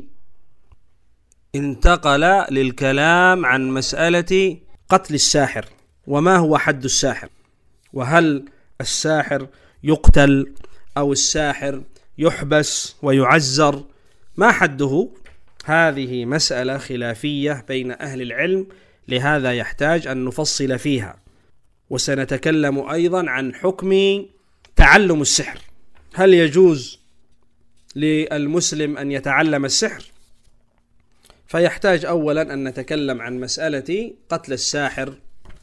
انتقل للكلام عن مسألة قتل الساحر، وما هو حد الساحر، وهل الساحر يقتل أو الساحر يحبس ويعزر، ما حده؟ هذه مسألة خلافية بين أهل العلم، لهذا يحتاج أن نفصل فيها. وسنتكلم أيضا عن حكم تعلم السحر، هل يجوز للمسلم أن يتعلم السحر؟ فيحتاج أولا أن نتكلم عن مسألة قتل الساحر،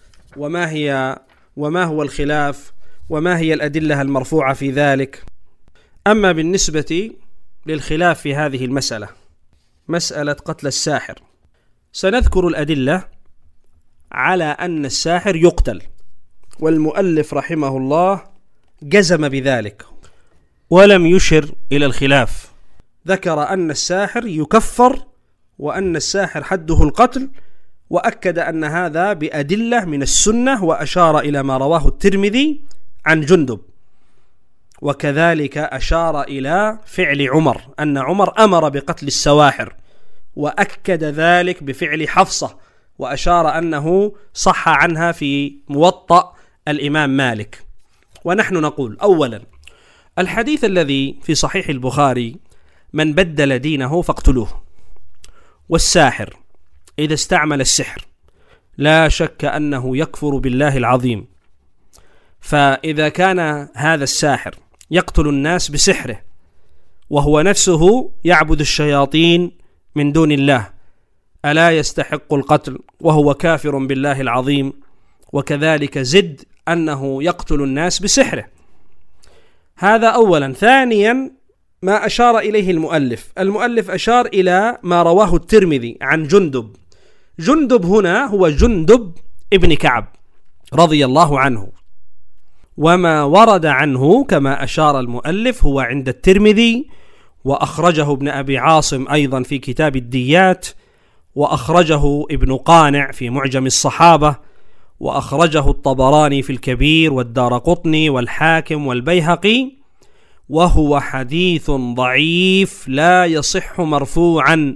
وما هو الخلاف، وما هي الأدلة المرفوعة في ذلك. أما بالنسبة للخلاف في هذه المسألة، مسألة قتل الساحر، سنذكر الأدلة على أن الساحر يقتل، والمؤلف رحمه الله جزم بذلك ولم يشر إلى الخلاف، ذكر أن الساحر يكفر وأن الساحر حده القتل، وأكد أن هذا بأدلة من السنة، وأشار إلى ما رواه الترمذي عن جندب، وكذلك أشار إلى فعل عمر، أن عمر أمر بقتل السواحر، وأكد ذلك بفعل حفصة، وأشار أنه صح عنها في موطأ الإمام مالك. ونحن نقول أولا الحديث الذي في صحيح البخاري: من بدل دينه فاقتلوه. والساحر إذا استعمل السحر لا شك أنه يكفر بالله العظيم، فإذا كان هذا الساحر يقتل الناس بسحره وهو نفسه يعبد الشياطين من دون الله، ألا يستحق القتل وهو كافر بالله العظيم؟ وكذلك زد أنه يقتل الناس بسحره. هذا أولا. ثانيا ما أشار إليه المؤلف أشار إلى ما رواه الترمذي عن جندب. جندب هنا هو جندب ابن كعب رضي الله عنه، وما ورد عنه كما أشار المؤلف هو عند الترمذي، وأخرجه ابن أبي عاصم أيضا في كتاب الديات، وأخرجه ابن قانع في معجم الصحابة، وأخرجه الطبراني في الكبير، والدارقطني والحاكم والبيهقي، وهو حديث ضعيف لا يصح مرفوعا،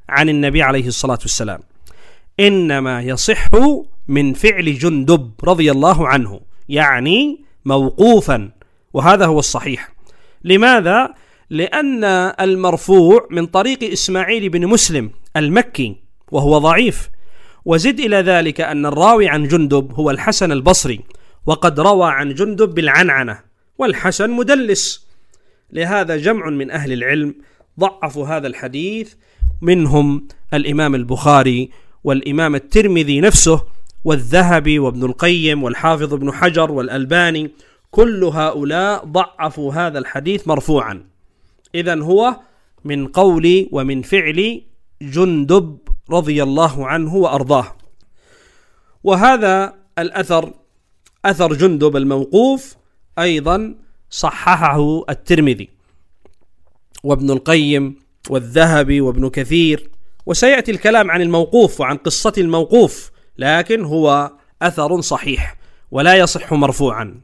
عن النبي عليه الصلاة والسلام، إنما يصح من فعل جندب رضي الله عنه، يعني موقوفا، وهذا هو الصحيح. لماذا؟ لأن المرفوع من طريق إسماعيل بن مسلم المكي وهو ضعيف، وزد إلى ذلك أن الراوي عن جندب هو الحسن البصري، وقد روى عن جندب بالعنعنة، والحسن مدلس. لهذا جمع من أهل العلم ضعفوا هذا الحديث، منهم الإمام البخاري والإمام الترمذي نفسه والذهبي وابن القيم والحافظ ابن حجر والألباني، كل هؤلاء ضعفوا هذا الحديث مرفوعا. إذن هو من قول ومن فعل جندب رضي الله عنه وأرضاه. وهذا الأثر أثر جندب الموقوف أيضا صححه الترمذي وابن القيم والذهبي وابن كثير، وسيأتي الكلام عن الموقوف وعن قصة الموقوف، لكن هو أثر صحيح ولا يصح مرفوعا.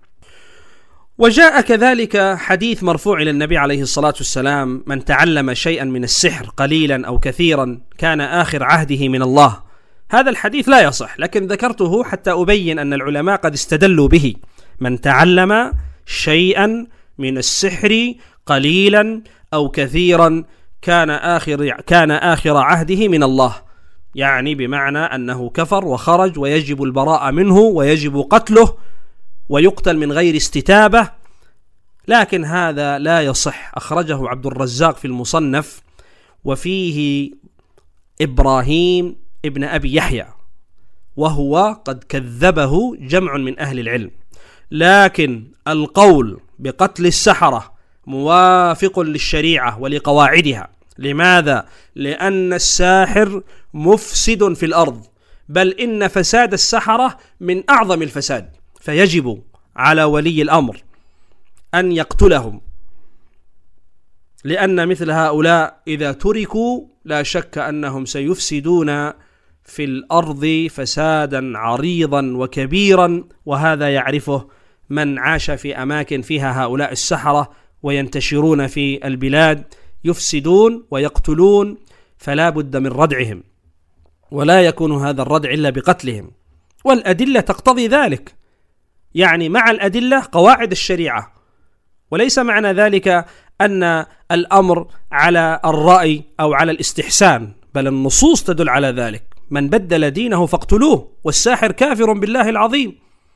وجاء كذلك حديث مرفوع إلى النبي عليه الصلاة والسلام: من تعلم شيئا من السحر قليلا أو كثيرا كان آخر عهده من الله. هذا الحديث لا يصح، لكن ذكرته حتى أبين أن العلماء قد استدلوا به. من تعلم شيئا من السحر قليلا أو كثيرا كان آخر عهده من الله، يعني بمعنى أنه كفر وخرج ويجب البراءة منه ويجب قتله ويقتل من غير استتابة. لكن هذا لا يصح. أخرجه عبد الرزاق في المصنف، وفيه إبراهيم ابن أبي يحيى، وهو قد كذبه جمع من أهل العلم. لكن القول بقتل السحرة موافق للشريعة ولقواعدها. لماذا؟ لأن الساحر مفسد في الأرض، بل إن فساد السحرة من أعظم الفساد، فيجب على ولي الأمر أن يقتلهم، لأن مثل هؤلاء إذا تركوا لا شك أنهم سيفسدون في الأرض فسادا عريضا وكبيرا، وهذا يعرفه من عاش في أماكن فيها هؤلاء السحرة وينتشرون في البلاد، يفسدون ويقتلون، فلا بد من ردعهم، ولا يكون هذا الردع إلا بقتلهم، والأدلة تقتضي ذلك. يعني مع الأدلة قواعد الشريعة، وليس معنى ذلك أن الأمر على الرأي أو على الاستحسان، بل النصوص تدل على ذلك. من بدل دينه فاقتلوه، والساحر كافر بالله العظيم.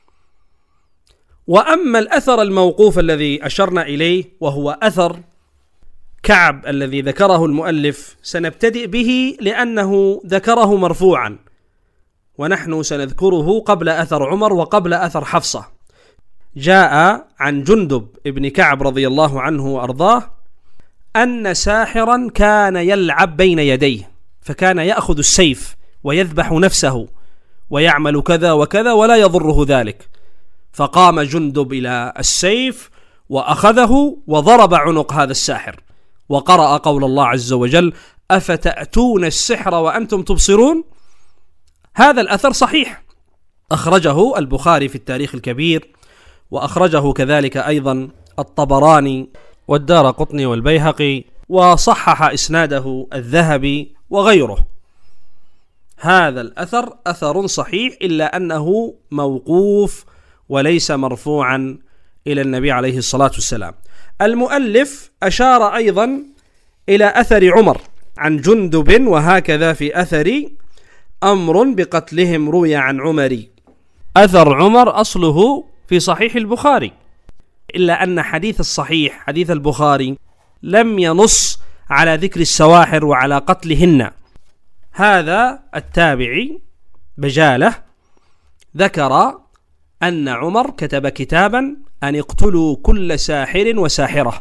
وأما الأثر الموقوف الذي أشرنا إليه وهو أثر كعب الذي ذكره المؤلف، سنبتدئ به لأنه ذكره مرفوعا، ونحن سنذكره قبل أثر عمر وقبل أثر حفصة. جاء عن جندب ابن كعب رضي الله عنه وأرضاه أن ساحرا كان يلعب بين يديه، فكان يأخذ السيف ويذبح نفسه ويعمل كذا وكذا ولا يضره ذلك، فقام جندب إلى السيف وأخذه وضرب عنق هذا الساحر، وقرأ قول الله عز وجل: أفتأتون السحر وأنتم تبصرون. هذا الأثر صحيح، أخرجه البخاري في التاريخ الكبير، وأخرجه كذلك أيضا الطبراني والدارقطني والبيهقي، وصحح إسناده الذهبي وغيره. هذا الأثر أثر صحيح، إلا أنه موقوف وليس مرفوعا إلى النبي عليه الصلاة والسلام. المؤلف أشار أيضا إلى أثر عمر عن جندب، وهكذا في أثر أمر بقتلهم روي عن عمر. أثر عمر أصله في صحيح البخاري، إلا أن حديث الصحيح حديث البخاري لم ينص على ذكر السواحر وعلى قتلهن. هذا التابعي بجالة ذكر أن عمر كتب كتابا أن اقتلوا كل ساحر وساحرة،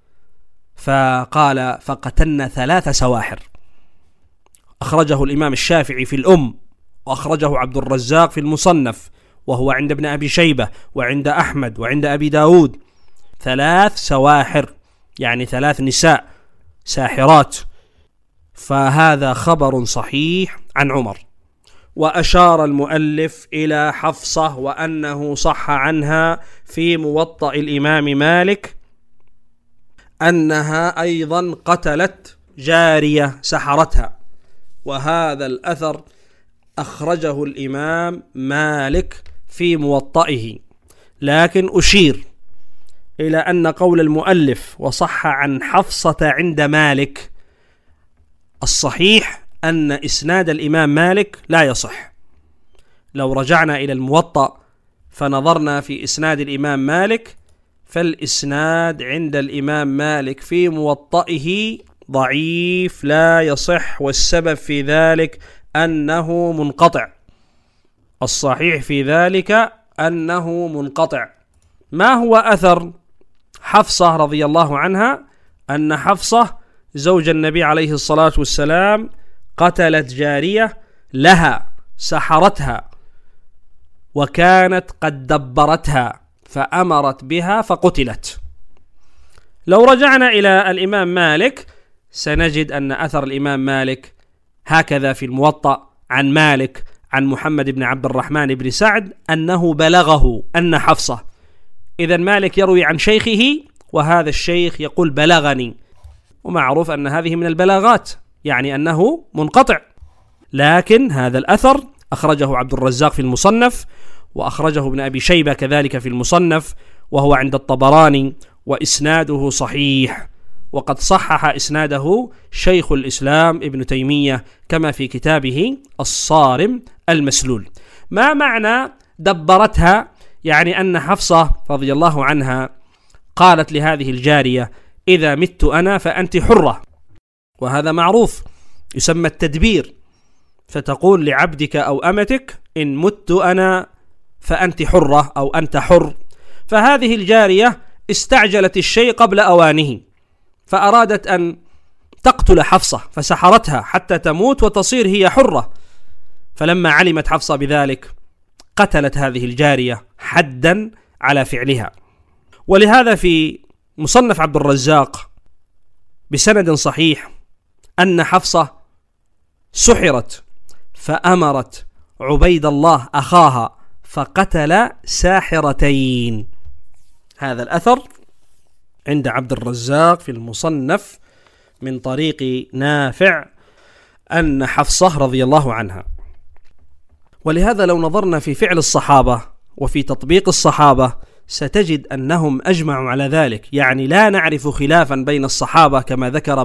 فقال: فقتلنا 3 سواحر. أخرجه الإمام الشافعي في الأم، وأخرجه عبد الرزاق في المصنف، وهو عند ابن أبي شيبة وعند أحمد وعند أبي داود. 3 سواحر يعني 3 نساء ساحرات، فهذا خبر صحيح عن عمر. وأشار المؤلف إلى حفصة وأنه صح عنها في موطأ الإمام مالك أنها أيضا قتلت جارية سحرتها، وهذا الأثر أخرجه الإمام مالك في موطئه. لكن أشير إلى أن قول المؤلف وصح عن حفصة عند مالك، الصحيح أن إسناد الإمام مالك لا يصح. لو رجعنا إلى الموطأ فنظرنا في إسناد الإمام مالك، فالإسناد عند الإمام مالك في موطئه ضعيف لا يصح، والسبب في ذلك أنه منقطع. الصحيح في ذلك أنه منقطع. ما هو أثر حفصة رضي الله عنها؟ أن حفصة زوج النبي عليه الصلاة والسلام قتلت جارية لها، سحرتها، وكانت قد دبرتها فأمرت بها فقتلت. لو رجعنا إلى الإمام مالك سنجد أن أثر الإمام مالك هكذا في الموطأ عن مالك عن محمد بن عبد الرحمن بن سعد أنه بلغه أن حفصة. إذن مالك يروي عن شيخه وهذا الشيخ يقول بلغني، ومعروف أن هذه من البلاغات، يعني أنه منقطع. لكن هذا الأثر أخرجه عبد الرزاق في المصنف، وأخرجه ابن أبي شيبة كذلك في المصنف، وهو عند الطبراني، وإسناده صحيح، وقد صحح إسناده شيخ الإسلام ابن تيمية كما في كتابه الصارم المسلول. ما معنى دبرتها؟ يعني أن حفصة رضي الله عنها قالت لهذه الجارية: إذا مت أنا فأنت حرة، وهذا معروف يسمى التدبير، فتقول لعبدك أو أمتك: إن مت أنا فأنت حرة أو أنت حر. فهذه الجارية استعجلت الشيء قبل أوانه، فأرادت أن تقتل حفصة فسحرتها حتى تموت وتصير هي حرة. فلما علمت حفصة بذلك قتلت هذه الجارية حدا على فعلها. ولهذا في مصنف عبد الرزاق بسند صحيح أن حفصة سحرت فأمرت عبيد الله أخاها فقتل ساحرتين. هذا الأثر عند عبد الرزاق في المصنف من طريق نافع أن حفصة رضي الله عنها. ولهذا لو نظرنا في فعل الصحابة وفي تطبيق الصحابة ستجد أنهم أجمعوا على ذلك، يعني لا نعرف خلافا بين الصحابة كما ذكر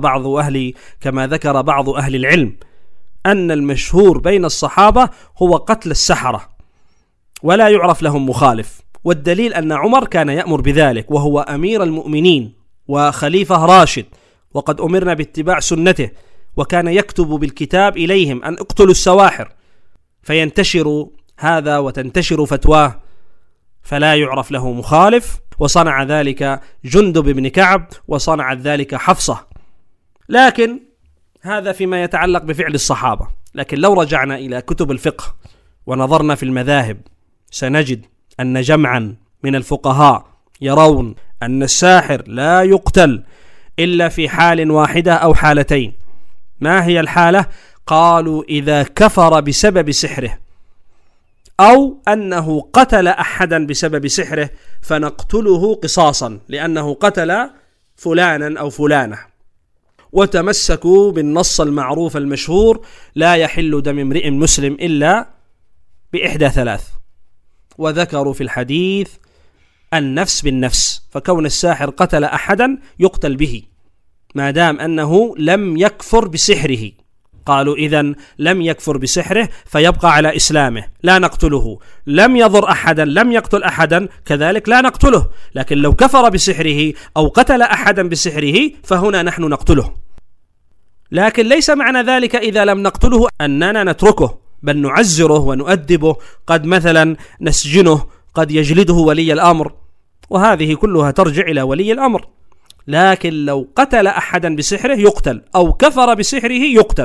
بعض أهل العلم أن المشهور بين الصحابة هو قتل السحرة ولا يعرف لهم مخالف. والدليل أن عمر كان يأمر بذلك وهو أمير المؤمنين وخليفة راشد، وقد أمرنا باتباع سنته، وكان يكتب بالكتاب إليهم أن اقتلوا السواحر، فينتشر هذا وتنتشر فتواه فلا يعرف له مخالف. وصنع ذلك جندب بن كعب، وصنعت ذلك حفصة. لكن هذا فيما يتعلق بفعل الصحابة. لكن لو رجعنا إلى كتب الفقه ونظرنا في المذاهب سنجد أن جمعا من الفقهاء يرون أن الساحر لا يقتل إلا في حال واحدة أو حالتين. ما هي الحالة؟ قالوا: إذا كفر بسبب سحره، أو أنه قتل أحدا بسبب سحره فنقتله قصاصا لأنه قتل فلانا أو فلانة. وتمسكوا بالنص المعروف المشهور: لا يحل دم امرئ مسلم إلا بإحدى ثلاث. وذكروا في الحديث النفس بالنفس، فكون الساحر قتل أحدا يقتل به ما دام أنه لم يكفر بسحره. قالوا: إذن لم يكفر بسحره فيبقى على إسلامه، لا نقتله. لم يضر أحدا، لم يقتل أحدا، كذلك لا نقتله. لكن لو كفر بسحره أو قتل أحدا بسحره فهنا نحن نقتله. لكن ليس معنى ذلك إذا لم نقتله أننا نتركه، بل نعزره ونؤدبه، قد مثلا نسجنه، قد يجلده ولي الأمر، وهذه كلها ترجع إلى ولي الأمر. لكن لو قتل أحدا بسحره يقتل، أو كفر بسحره يقتل.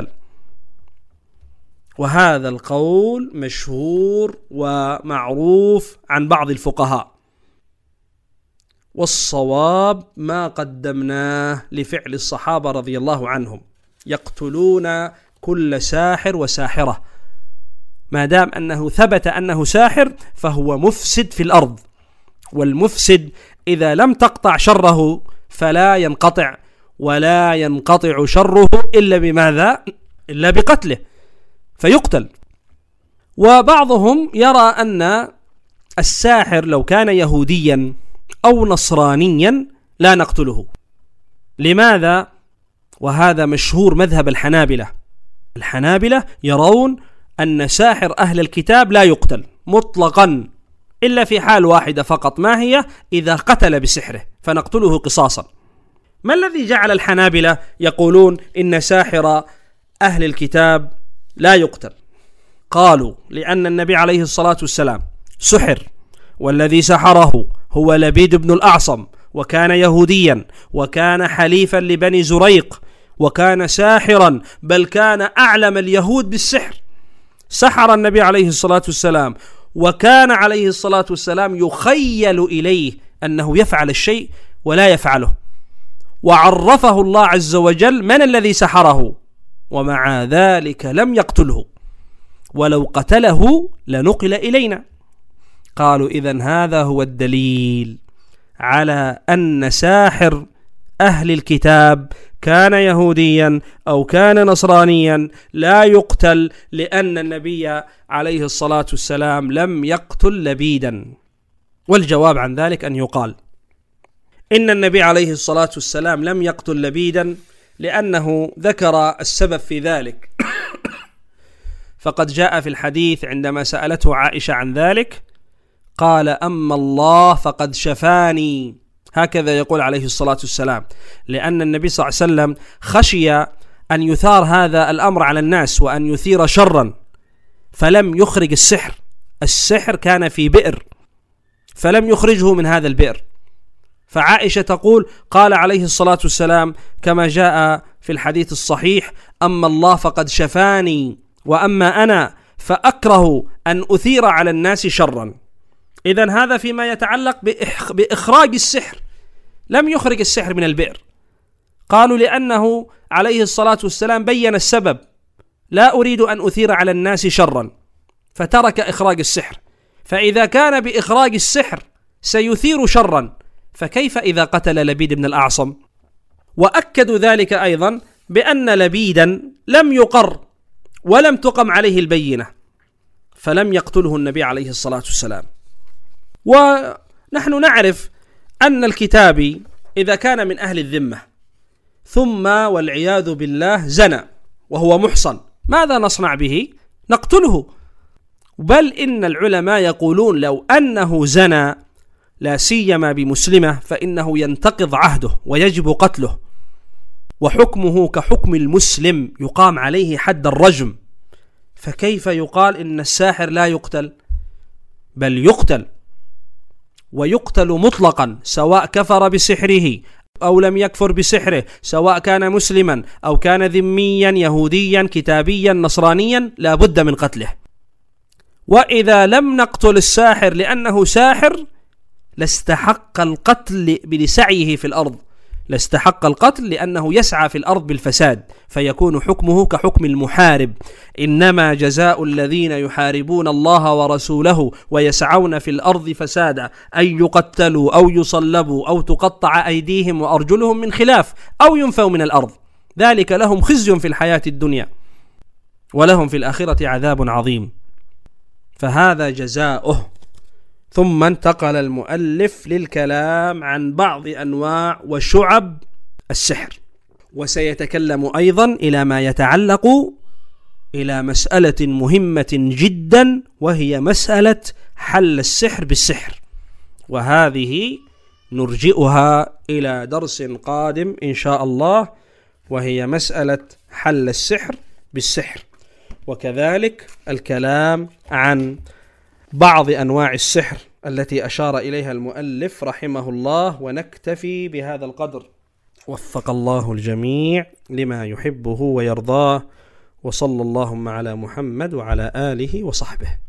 وهذا القول مشهور ومعروف عن بعض الفقهاء، والصواب ما قدمناه لفعل الصحابة رضي الله عنهم، يقتلون كل ساحر وساحرة ما دام أنه ثبت أنه ساحر فهو مفسد في الأرض، والمفسد إذا لم تقطع شره فلا ينقطع، ولا ينقطع شره إلا بماذا؟ إلا بقتله. فيقتل. وبعضهم يرى أن الساحر لو كان يهوديا أو نصرانيا لا نقتله. لماذا؟ وهذا مشهور مذهب الحنابلة. الحنابلة يرون أن ساحر أهل الكتاب لا يقتل مطلقا إلا في حال واحدة فقط، ما هي؟ إذا قتل بسحره فنقتله قصاصا. ما الذي جعل الحنابلة يقولون إن ساحر أهل الكتاب لا يقتل؟ قالوا لأن النبي عليه الصلاة والسلام سحر، والذي سحره هو لبيد بن الأعصم، وكان يهوديا وكان حليفا لبني زريق وكان ساحرا، بل كان أعلم اليهود بالسحر. سحر النبي عليه الصلاة والسلام، وكان عليه الصلاة والسلام يخيل إليه أنه يفعل الشيء ولا يفعله، وعرفه الله عز وجل من الذي سحره، ومع ذلك لم يقتله، ولو قتله لنقل إلينا. قالوا إذن هذا هو الدليل على أن ساحر أهل الكتاب كان يهوديا أو كان نصرانيا لا يقتل، لأن النبي عليه الصلاة والسلام لم يقتل لبيدا. والجواب عن ذلك أن يقال إن النبي عليه الصلاة والسلام لم يقتل لبيدا لأنه ذكر السبب في ذلك. فقد جاء في الحديث عندما سألته عائشة عن ذلك قال: أما الله فقد شفاني، هكذا يقول عليه الصلاة والسلام، لأن النبي صلى الله عليه وسلم خشي أن يثار هذا الأمر على الناس وأن يثير شرا، فلم يخرج السحر. السحر كان في بئر فلم يخرجه من هذا البئر. فعائشة تقول: قال عليه الصلاة والسلام كما جاء في الحديث الصحيح: أما الله فقد شفاني، وأما أنا فأكره أن أثير على الناس شرا. إذن هذا فيما يتعلق بإخراج السحر، لم يخرج السحر من البئر. قالوا لأنه عليه الصلاة والسلام بين السبب: لا أريد أن أثير على الناس شرا، فترك إخراج السحر. فإذا كان بإخراج السحر سيثير شرا، فكيف إذا قتل لبيد بن الأعصم؟ وأكدوا ذلك أيضا بأن لبيدا لم يقر ولم تقم عليه البينة، فلم يقتله النبي عليه الصلاة والسلام. ونحن نعرف أن الكتابي إذا كان من أهل الذمة ثم والعياذ بالله زنى وهو محصن، ماذا نصنع به؟ نقتله. بل إن العلماء يقولون لو أنه زنى لا سيما بمسلمة فإنه ينتقض عهده ويجب قتله، وحكمه كحكم المسلم، يقام عليه حد الرجم. فكيف يقال إن الساحر لا يقتل؟ بل يقتل، ويقتل مطلقا، سواء كفر بسحره أو لم يكفر بسحره، سواء كان مسلما أو كان ذميا يهوديا كتابيا نصرانيا، لا بد من قتله. وإذا لم نقتل الساحر لأنه ساحر لاستحق القتل بسعيه في الأرض، لاستحق القتل لأنه يسعى في الأرض بالفساد، فيكون حكمه كحكم المحارب. إنما جزاء الذين يحاربون الله ورسوله ويسعون في الأرض فسادا أن يقتلوا أو يصلبوا أو تقطع أيديهم وأرجلهم من خلاف أو ينفوا من الأرض، ذلك لهم خزي في الحياة الدنيا ولهم في الآخرة عذاب عظيم. فهذا جزاؤه. ثم انتقل المؤلف للكلام عن بعض أنواع وشعب السحر، وسيتكلم أيضا إلى ما يتعلق إلى مسألة مهمة جدا، وهي مسألة حل السحر بالسحر، وهذه نرجئها إلى درس قادم إن شاء الله، وهي مسألة حل السحر بالسحر، وكذلك الكلام عن بعض أنواع السحر التي أشار إليها المؤلف رحمه الله. ونكتفي بهذا القدر، وفق الله الجميع لما يحبه ويرضاه، وصلى اللهم على محمد وعلى آله وصحبه.